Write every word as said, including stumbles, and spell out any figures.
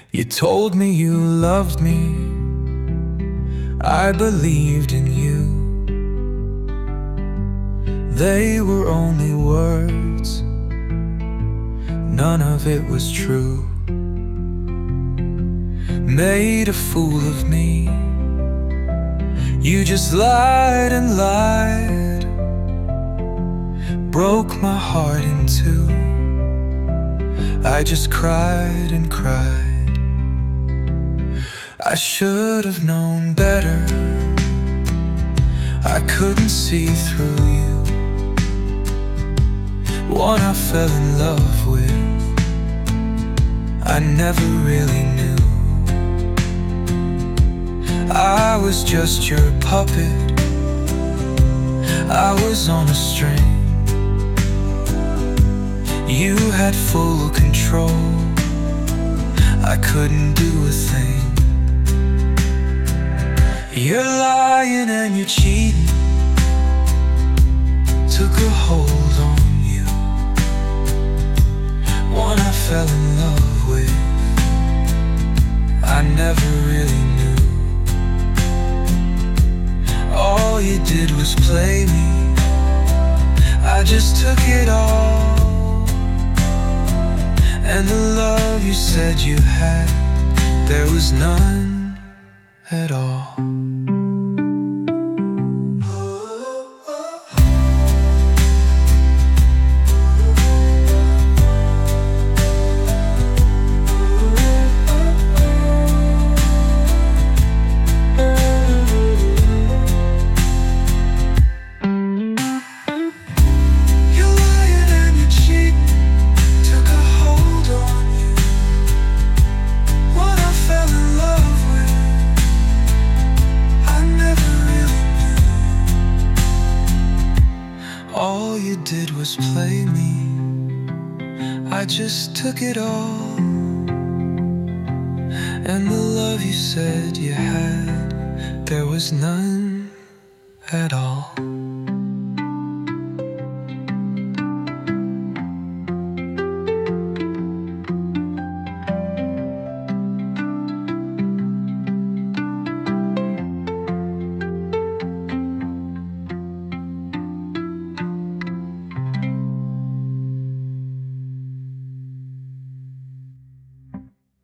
You told me you loved me, I believed in you. They were only words, none of it was true. Made a fool of me, you just lied and lied, broke my heart in two. I just cried and cried. I should have known better, I couldn't see through you. One I fell in love with, I never really knew. I was just your puppet, I was on a string. You had full control, I couldn't do a thing. You're lying and you're cheating, took a hold on you. One I fell in love with, I never really knew. All you did was play me, I just took it all. And the love you said you had, there was none at all. All you did was play me, I just took it all. And the love you said you had, there was none at all.